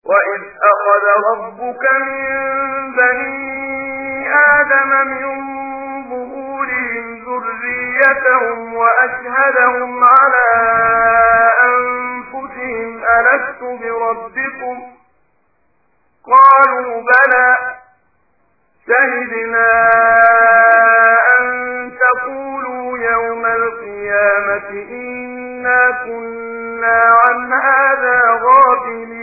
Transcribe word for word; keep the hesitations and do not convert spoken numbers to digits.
وإذ أخذ ربك من بني آدم من ظهورهم ذريتهم وأشهدهم على أنفسهم ألست بربكم قالوا بلى شهدنا أن تقولوا يوم القيامة إنا كنا عن هذا غافلين